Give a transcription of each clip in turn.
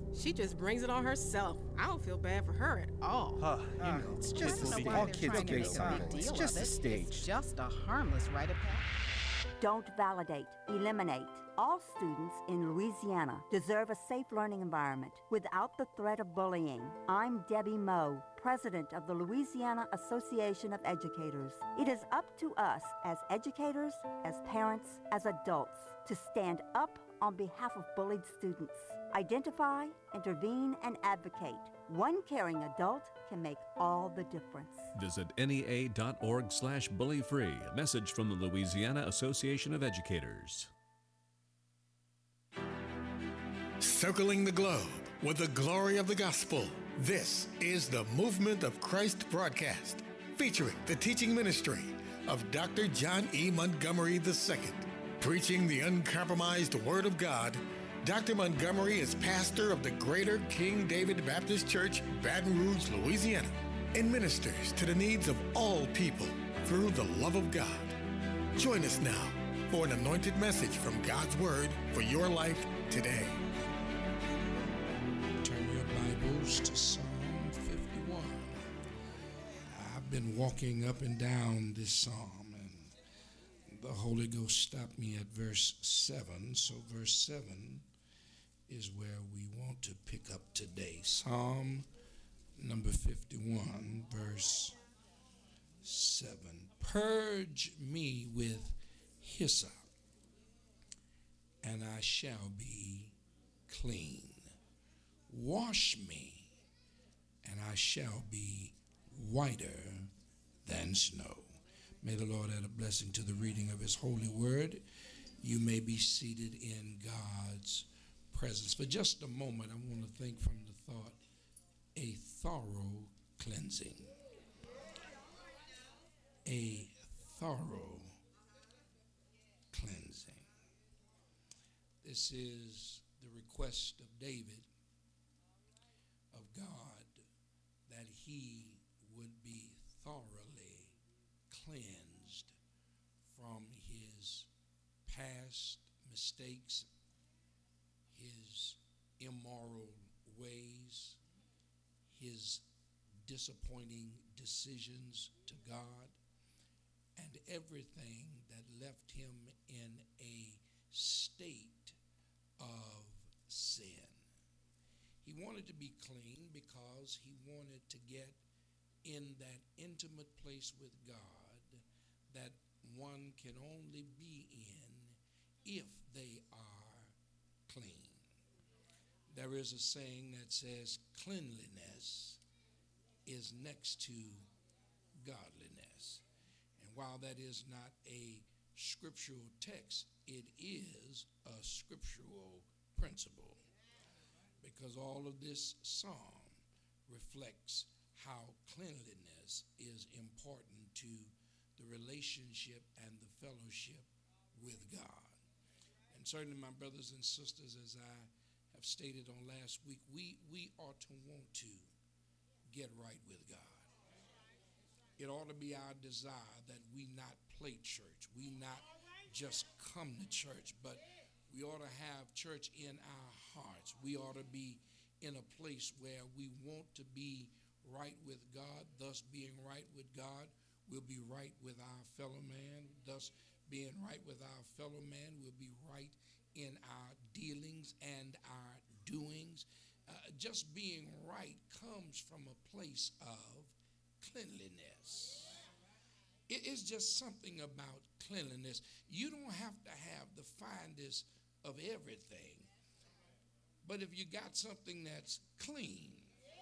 She just brings it on herself. I don't feel bad for her at all. It's just I don't know a why all they're kids trying to gay make a big song. It's deal just of a it. stage. It's just a harmless rite of passage. Don't validate, eliminate. All students in Louisiana deserve a safe learning environment without the threat of bullying. I'm Debbie Moe, president of the Louisiana Association of Educators. It is up to us as educators, as parents, as adults to stand up on behalf of bullied students. Identify, intervene, and advocate. One caring adult can make all the difference. Visit NEA.org/bullyfree. A message from the Louisiana Association of Educators. Circling the globe with the glory of the gospel. This is the Movement of Christ broadcast, featuring the teaching ministry of Dr. John E. Montgomery II. Preaching the uncompromised Word of God, Dr. Montgomery is pastor of the Greater King David Baptist Church, Baton Rouge, Louisiana, and ministers to the needs of all people through the love of God. Join us now for an anointed message from God's Word for your life today. Turn your Bibles to Psalm 51. I've been walking up and down this psalm, and the Holy Ghost stopped me at verse 7. So verse 7 is where we want to pick up today. Psalm number 51, verse 7. Purge me with hyssop, and I shall be clean. Wash me, and I shall be whiter than snow. May the Lord add a blessing to the reading of his holy word. You may be seated in God's presence. For just a moment, I want to think from the thought, a thorough cleansing. A thorough cleansing. This is the request of David, of God, that he would be thoroughly cleansed from his past mistakes, his immoral ways, his disappointing decisions to God, and everything that left him in a state of sin. He wanted to be clean because he wanted to get in that intimate place with God that one can only be in if they are clean. There is a saying that says cleanliness is next to godliness. And while that is not a scriptural text, it is a scriptural principle, because all of this psalm reflects how cleanliness is important to the relationship and the fellowship with God. And certainly, my brothers and sisters, as I have stated on last week, we ought to want to get right with God. It ought to be our desire that we not play church. We not just come to church, but we ought to have church in our hearts. We ought to be in a place where we want to be right with God. Thus, being right with God, we'll be right with our fellow man. Thus, being right with our fellow man, we'll be right in our dealings and our doings. Just being right comes from a place of cleanliness. It is just something about cleanliness. You don't have to have the finest of everything, but if you got something that's clean,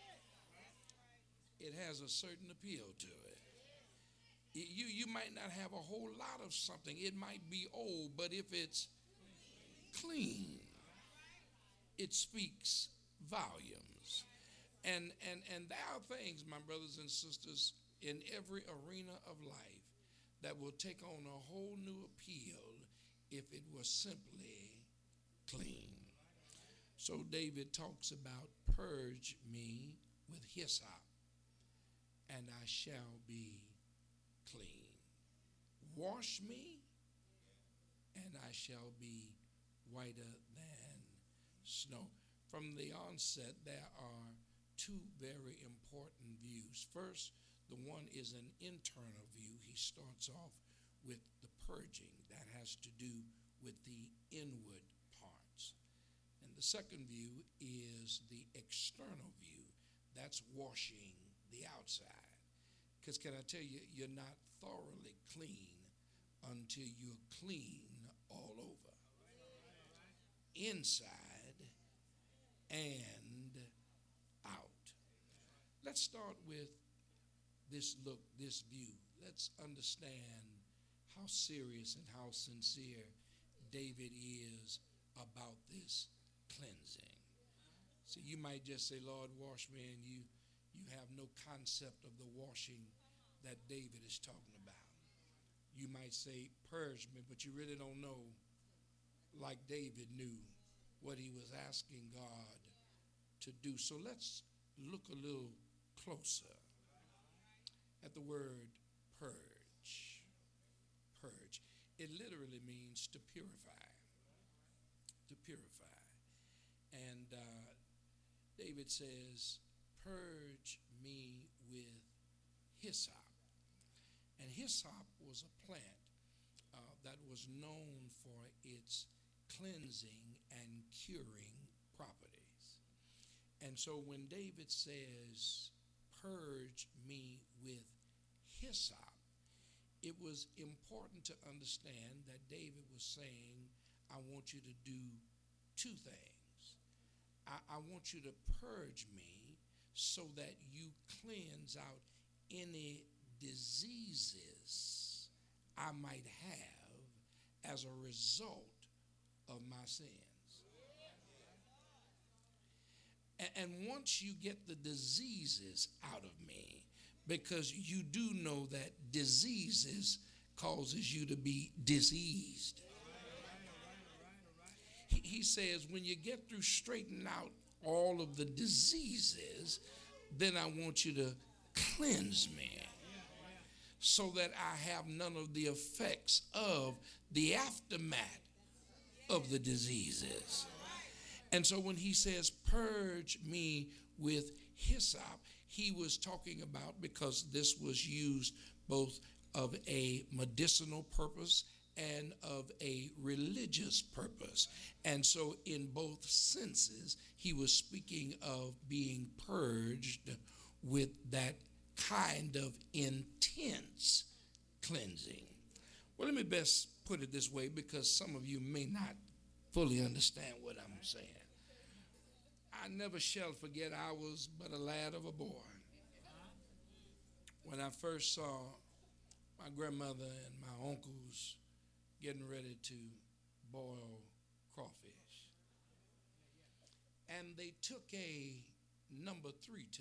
it has a certain appeal to it. You might not have a whole lot of something. It might be old, but if it's clean, it speaks volumes. And there are things, my brothers and sisters, in every arena of life that will take on a whole new appeal if it was simply clean. So David talks about purge me with hyssop, and I shall be clean. Wash me, and I shall be whiter than snow. From the onset, there are two very important views. First, the one is an internal view. He starts off with the purging that has to do with the inward parts. And the second view is the external view. That's washing the outside. Because can I tell you, you're not thoroughly clean until you're clean all over. Inside and out. Let's start with this look, this view. Let's understand how serious and how sincere David is about this cleansing. See, you might just say, Lord, wash me, and you have no concept of the washing that David is talking about. You might say, purge me, but you really don't know, like David knew, what he was asking God to do. So let's look a little closer at the word purge. Purge. It literally means to purify. To purify. And David says, purge me with hyssop. And hyssop was a plant that was known for its cleansing and curing properties. And so when David says, purge me with hyssop, it was important to understand that David was saying, I want you to do two things. I want you to purge me so that you cleanse out any diseases I might have as a result of my sins. And once you get the diseases out of me, because you do know that diseases causes you to be diseased. He says, when you get through straightening out all of the diseases, then I want you to cleanse me so that I have none of the effects of the aftermath of the diseases. And so when he says, purge me with hyssop, he was talking about, because this was used both of a medicinal purpose and of a religious purpose. And so in both senses, he was speaking of being purged with that kind of intense cleansing. Well, let me best put it this way, because some of you may not fully understand what I'm saying. I never shall forget, I was but a lad of a boy when I first saw my grandmother and my uncles getting ready to boil crawfish. And they took a number 3 tub.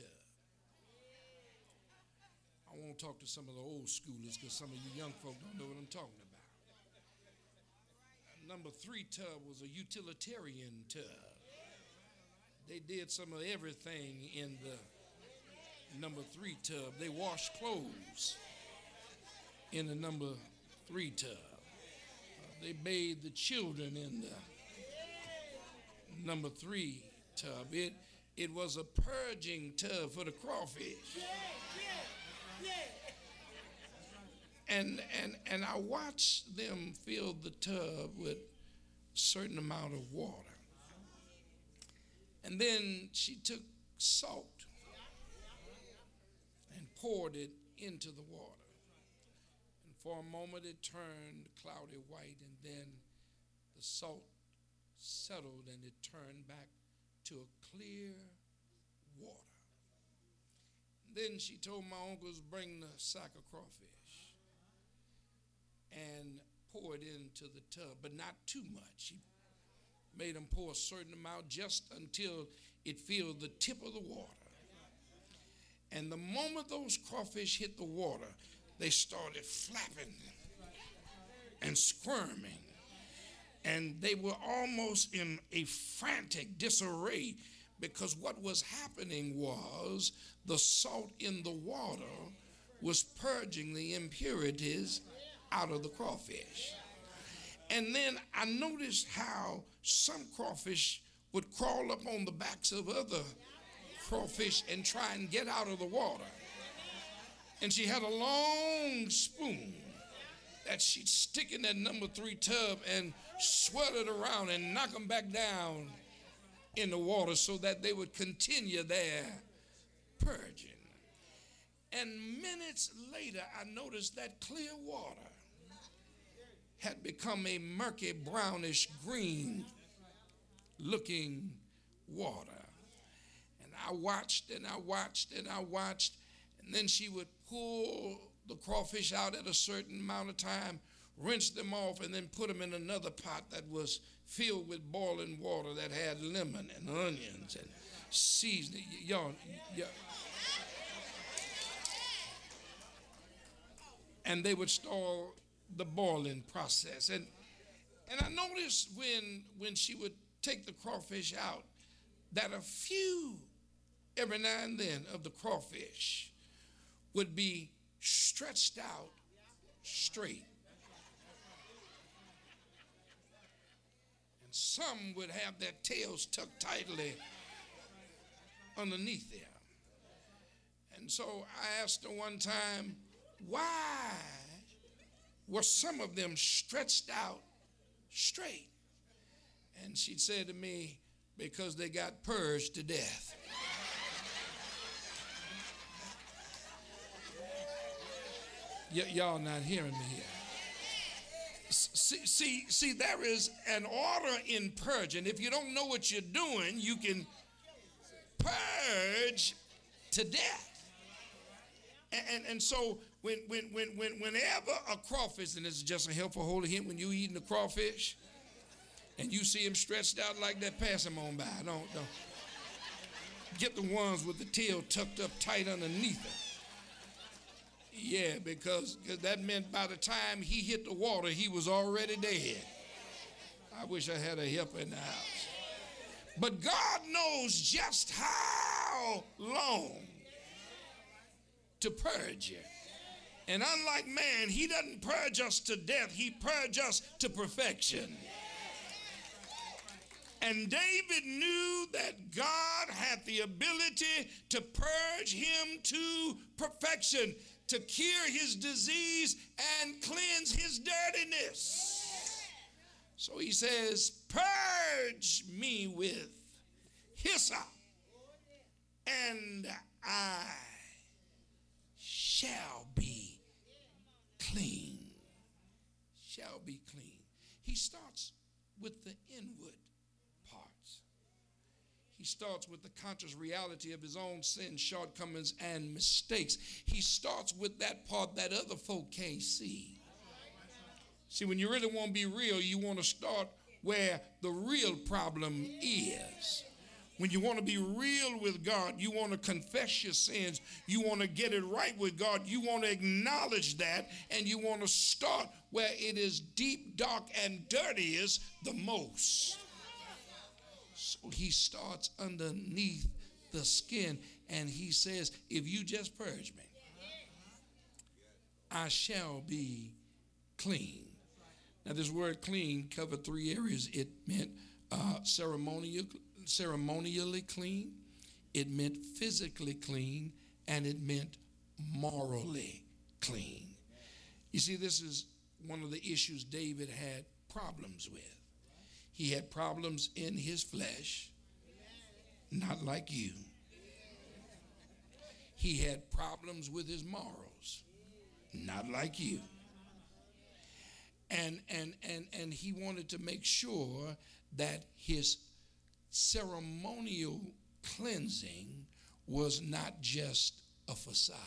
I won't talk to some of the old schoolers because some of you young folk don't know what I'm talking about. Number 3 tub was a utilitarian tub. They did some of everything in the number 3 tub. They washed clothes in the number 3 tub. They bathed the children in the number 3 tub. It was a purging tub for the crawfish. And I watched them fill the tub with a certain amount of water. And then she took salt and poured it into the water. And for a moment it turned cloudy white, and then the salt settled and it turned back to a clear water. Then she told my uncles, bring the sack of crawfish and pour it into the tub, but not too much. She made them pour a certain amount just until it filled the tip of the water. And the moment those crawfish hit the water, they started flapping and squirming. And they were almost in a frantic disarray, because what was happening was the salt in the water was purging the impurities out of the crawfish. And then I noticed how some crawfish would crawl up on the backs of other crawfish and try and get out of the water. And she had a long spoon that she'd stick in that number 3 tub and swirl it around and knock them back down in the water so that they would continue their purging. And minutes later, I noticed that clear water had become a murky, brownish green looking water. And I watched and I watched and I watched, and then she would pull the crawfish out at a certain amount of time, rinse them off, and then put them in another pot that was filled with boiling water that had lemon and onions and seasoning. Y'all. And they would start the boiling process. And I noticed when she would take the crawfish out that a few, every now and then, of the crawfish would be stretched out straight. And some would have their tails tucked tightly underneath there. And so I asked her one time, why were some of them stretched out straight? And she said to me, because they got purged to death. Y'all not hearing me here. See, there is an order in purging. If you don't know what you're doing, you can purge to death. And so whenever a crawfish, and this is just a helpful holy hint, when you eating a crawfish and you see him stretched out like that, pass him on by. Don't. Get the ones with the tail tucked up tight underneath it. Yeah, because that meant by the time he hit the water, he was already dead. I wish I had a helper in the house. But God knows just how long to purge you. And unlike man, he doesn't purge us to death, he purges us to perfection. And David knew that God had the ability to purge him to perfection, to cure his disease and cleanse his dirtiness. So he says, purge me with hyssop, and I shall be clean. Shall be clean. He starts with the inward parts. He starts with the conscious reality of his own sins, shortcomings, and mistakes. He starts with that part that other folk can't see. See, when you really want to be real, you want to start where the real problem is. When you want to be real with God, you want to confess your sins, you want to get it right with God, you want to acknowledge that, and you want to start where it is deep, dark, and dirtiest the most. So he starts underneath the skin, and he says, if you just purge me, I shall be clean. Now, this word clean covered 3 areas. It meant ceremonially clean, it meant physically clean, and it meant morally clean. You see, this is one of the issues David had problems with. He had problems in his flesh, not like you. He had problems with his morals, not like you. And he wanted to make sure that his ceremonial cleansing was not just a facade,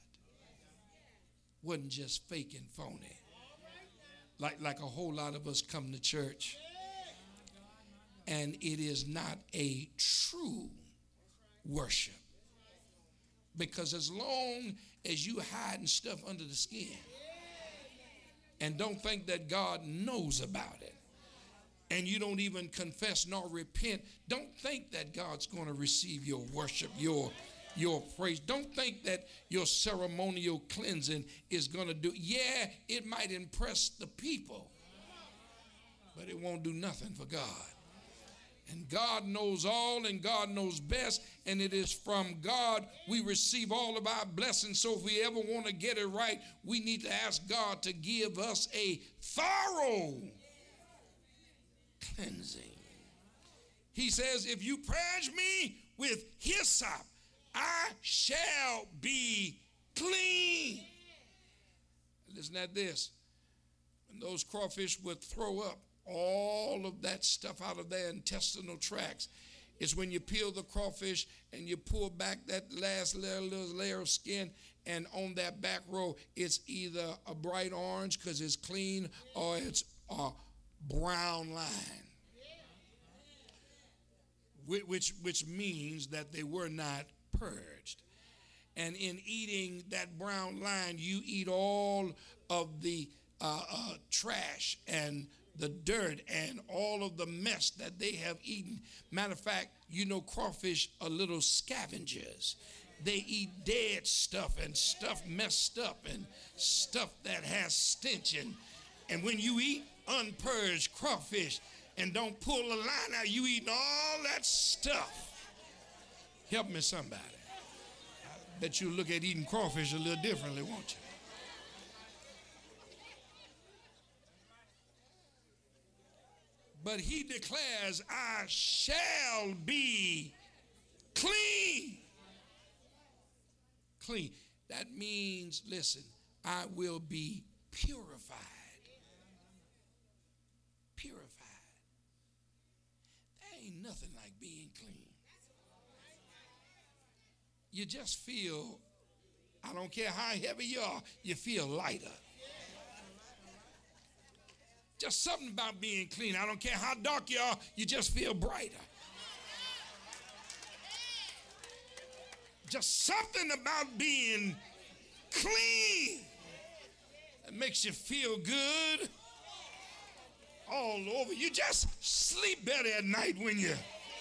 wasn't just fake and phony, like a whole lot of us come to church, and it is not a true worship. Because as long as you hiding stuff under the skin and don't think that God knows about it, and you don't even confess nor repent, don't think that God's going to receive your worship, your praise. Don't think that your ceremonial cleansing is going to do. Yeah, it might impress the people, but it won't do nothing for God. And God knows all, and God knows best, and it is from God we receive all of our blessings. So if we ever want to get it right, we need to ask God to give us a thorough cleansing. He says, if you purge me with hyssop, I shall be clean. Listen at this. When those crawfish would throw up all of that stuff out of their intestinal tracts, it's when you peel the crawfish and you pull back that last little layer of skin, and on that back row, it's either a bright orange because it's clean, or it's a brown line, which means that they were not purged. And in eating that brown line, you eat all of the trash and the dirt and all of the mess that they have eaten. Matter of fact, you know, crawfish are little scavengers. They eat dead stuff and stuff messed up and stuff that has stench. And when you eat unpurged crawfish and don't pull the line out, you eating all that stuff. Help me, somebody. I bet you look at eating crawfish a little differently, won't you? But he declares, I shall be clean. Clean. That means, listen, I will be purified. Purified. There ain't nothing like being clean. You just feel, I don't care how heavy you are, you feel lighter. Just something about being clean. I don't care how dark you are, you just feel brighter. Just something about being clean that makes you feel good all over. You just sleep better at night when you're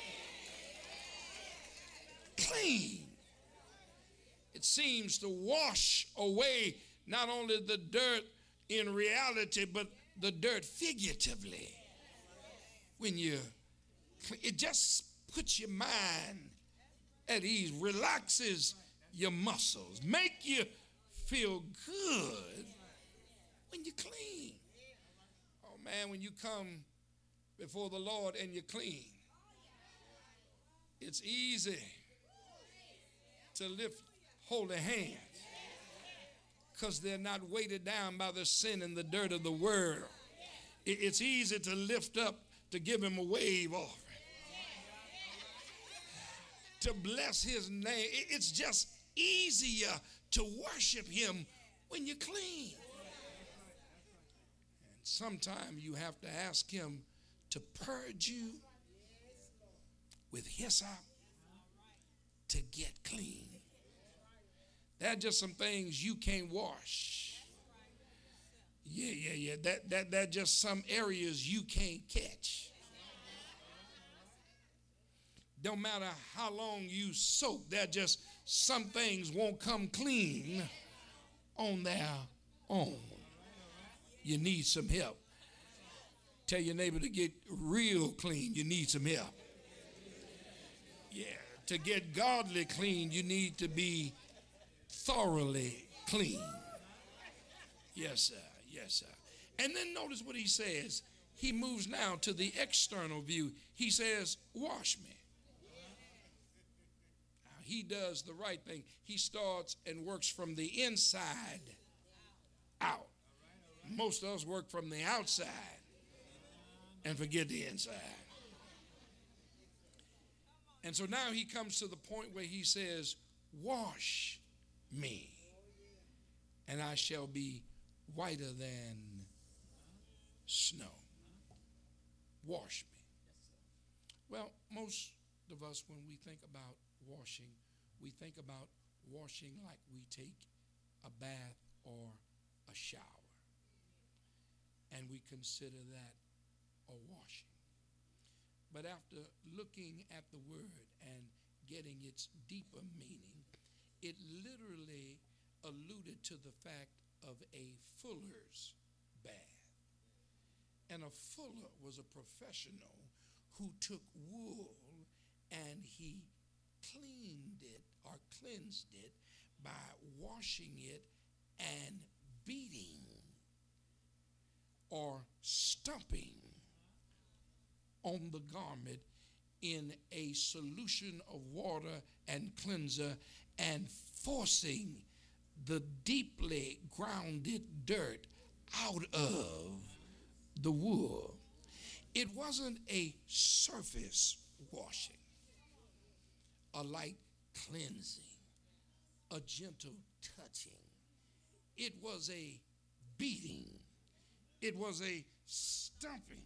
clean. It seems to wash away not only the dirt in reality, but the dirt figuratively. When it just puts your mind at ease, relaxes your muscles, make you feel good when you're clean. Oh man, when you come before the Lord and you're clean, it's easy to lift holy hands, because they're not weighted down by the sin and the dirt of the world. It's easy to lift up, to give him a wave offering, to bless his name. It's just easier to worship him when you're clean. And sometimes you have to ask him to purge you with hyssop to get clean. There are just some things you can't wash. Yeah. That just some areas you can't catch. Don't matter how long you soak, there are just some things won't come clean on their own. You need some help. Tell your neighbor to get real clean, you need some help. Yeah, to get godly clean, you need to be thoroughly clean. Yes, sir. Yes, sir. And then notice what he says. He moves now to the external view. He says, wash me. Now, he does the right thing. He starts and works from the inside out. Most of us work from the outside and forget the inside. And so now he comes to the point where he says, wash me, and I shall be whiter than snow. Wash me. Well, most of us, when we think about washing, we think about washing like we take a bath or a shower, and we consider that a washing. But after looking at the word and getting its deeper meaning, it literally alluded to the fact of a fuller's bath. And a fuller was a professional who took wool and he cleaned it or cleansed it by washing it and beating or stumping on the garment in a solution of water and cleanser and forcing the deeply grounded dirt out of the wool. It wasn't a surface washing, a light cleansing, a gentle touching. It was a beating. It was a stumping.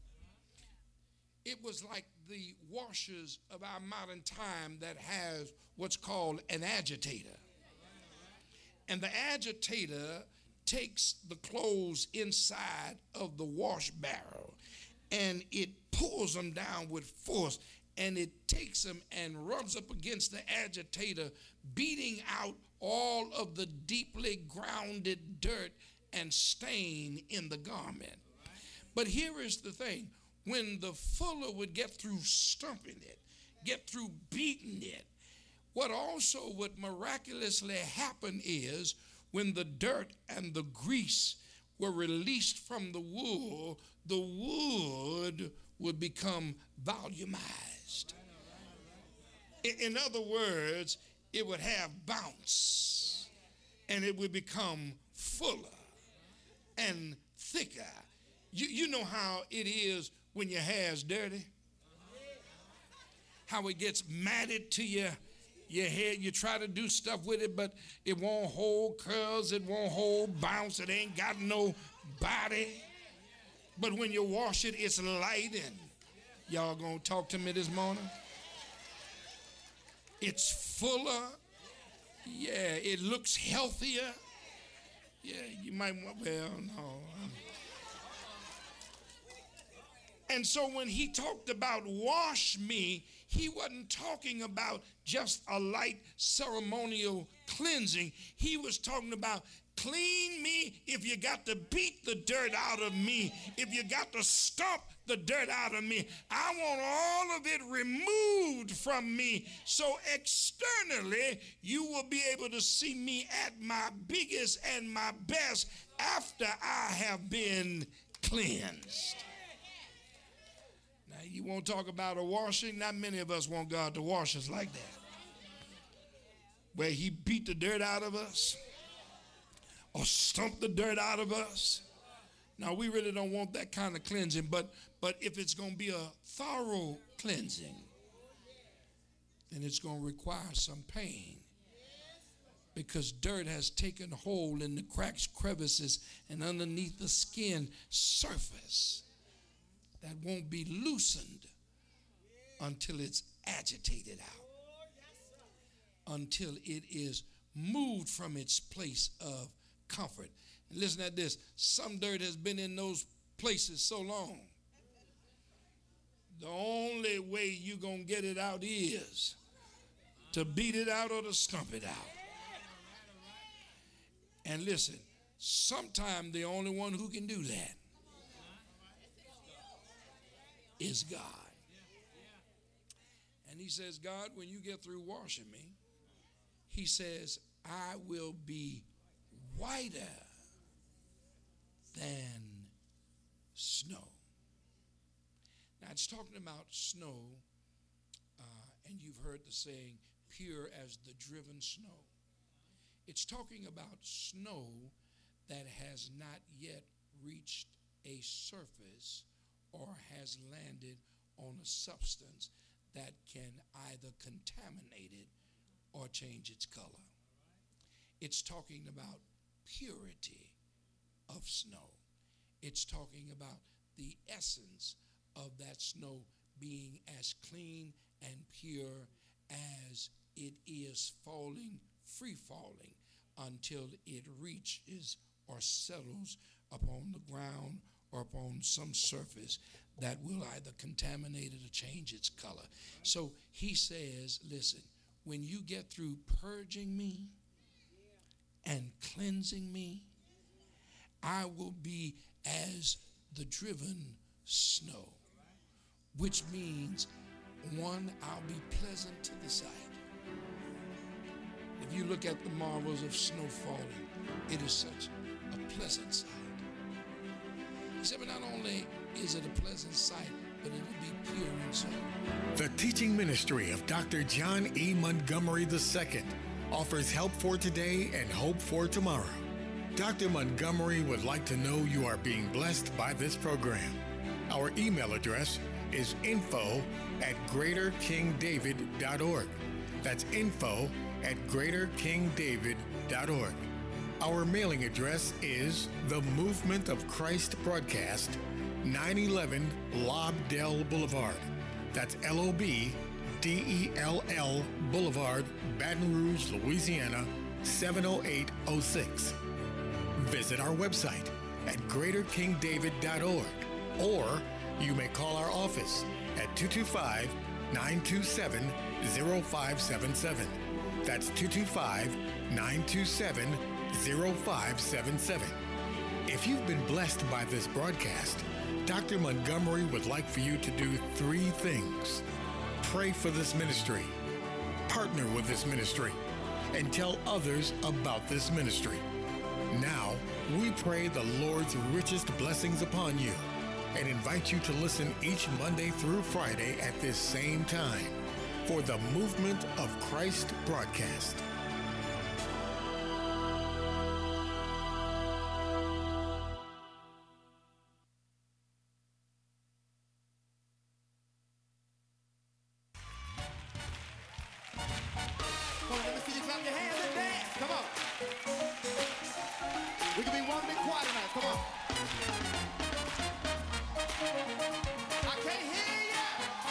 It was like the washers of our modern time that has what's called an agitator. And the agitator takes the clothes inside of the wash barrel and it pulls them down with force, and it takes them and rubs up against the agitator, beating out all of the deeply grounded dirt and stain in the garment. But here is the thing. When the fuller would get through stumping it, get through beating it, what also would miraculously happen is when the dirt and the grease were released from the wool, the wood would become volumized. In other words, it would have bounce and it would become fuller and thicker. You know how it is when your hair is dirty, how it gets matted to your hair. You try to do stuff with it, but it won't hold curls, it won't hold bounce, it ain't got no body. But when you wash it, it's light. And y'all gonna talk to me this morning? It's fuller. Yeah, it looks healthier. Yeah, you might want, well, no. And so when he talked about wash me, he wasn't talking about just a light ceremonial cleansing. He was talking about clean me if you got to beat the dirt out of me, if you got to stomp the dirt out of me. I want all of it removed from me so externally you will be able to see me at my biggest and my best after I have been cleansed. Now, you won't talk about a washing. Not many of us want God to wash us like that, where he beat the dirt out of us or stomp the dirt out of us. Now, we really don't want that kind of cleansing, but if it's going to be a thorough cleansing, then it's going to require some pain, because dirt has taken hold in the cracks, crevices, and underneath the skin surface that won't be loosened until it's agitated out, until it is moved from its place of comfort. And listen at this. Some dirt has been in those places so long, the only way you're going to get it out is to beat it out or to stump it out. And listen, sometimes the only one who can do that is God. And he says, God, when you get through washing me, he says, I will be whiter than snow. Now, it's talking about snow, and you've heard the saying, pure as the driven snow. It's talking about snow that has not yet reached a surface or has landed on a substance that can either contaminate it or change its color. It's talking about purity of snow. It's talking about the essence of that snow being as clean and pure as it is falling, free falling, until it reaches or settles upon the ground or upon some surface that will either contaminate it or change its color. So he says, listen, when you get through purging me and cleansing me, I will be as the driven snow, which means, one, I'll be pleasant to the sight. If you look at the marvels of snow falling, it is such a pleasant sight. He said, but not only is it a pleasant sight, but it'll be pure and soul. The teaching ministry of Dr. John E. Montgomery II offers help for today and hope for tomorrow. Dr. Montgomery would like to know you are being blessed by this program. Our email address is info@greaterkingdavid.org. That's info@greaterkingdavid.org. Our mailing address is The Movement of Christ Broadcast, 911 Lobdell Boulevard. That's LOBDELL Boulevard, Baton Rouge, Louisiana, 70806. Visit our website at greaterkingdavid.org, or you may call our office at 225-927-0577. That's 225-927-0577. If you've been blessed by this broadcast, Dr. Montgomery would like for you to do 3 things. Pray for this ministry, partner with this ministry, and tell others about this ministry. Now, we pray the Lord's richest blessings upon you and invite you to listen each Monday through Friday at this same time for the Movement of Christ broadcast. Come on, let me see you clap your hands and dance. Come on. We can be one big choir tonight. Come on. I can't hear you.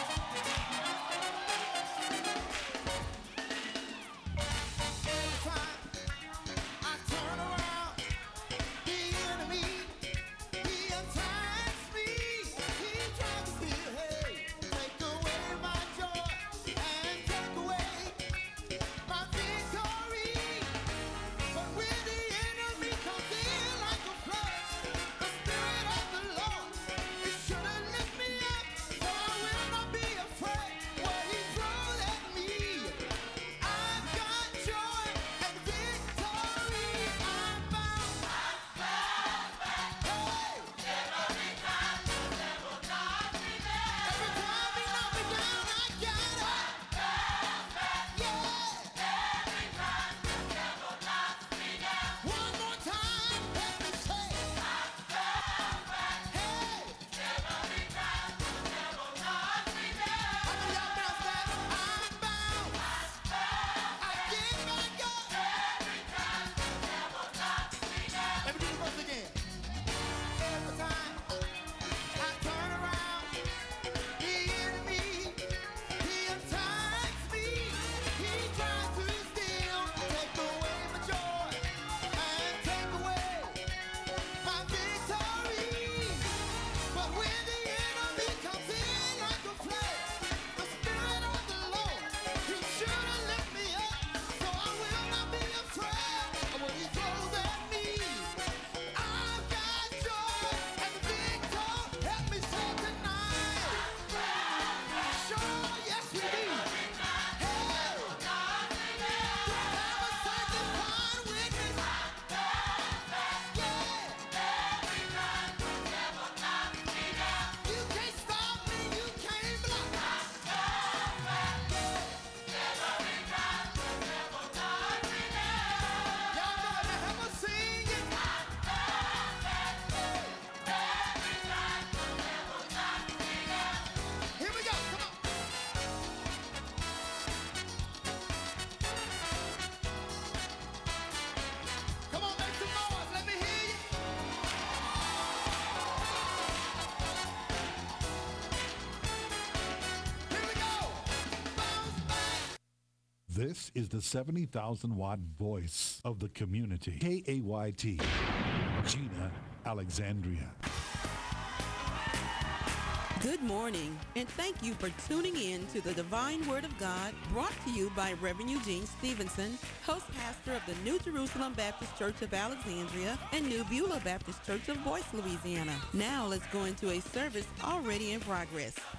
Every time I turn around, the enemy, he attacks me. He tries to steal, hey, take away my joy and take away my victory. But when the enemy comes in like a flood, the Spirit of the Lord is sure to lift me up, so I will not be afraid what he throws at me. I've got joy and victory. I'm bound. Hey! Every time he knock me down, I got it. Yeah! One more time, let me say. Hey! How many y'all bounce back? I'm bound. I get back up. Let me do the verse again. Every time I turn around, the enemy, he attacks me. He tries to steal, take away my joy, and take away my victory. But when the enemy comes in like a flood, the Spirit of the Lord, he's sure to lift me up, so I will not be afraid of what he throws at me. I've got joy and victory. Help me say tonight. Sure, yes we do. Hey, have a sanctified witness. Yeah. You can't stop me, you can't block me. Y'all know it, now help us sing it. Here we go, come on. Come on, make some noise, let me hear you. Here we go. Bounce back. This is the 70,000-watt voice of the community. KAYT, Gina Alexandria. Good morning, and thank you for tuning in to the Divine Word of God, brought to you by Reverend Eugene Stevenson, host pastor of the New Jerusalem Baptist Church of Alexandria and New Beulah Baptist Church of Boyce, Louisiana. Now let's go into a service already in progress.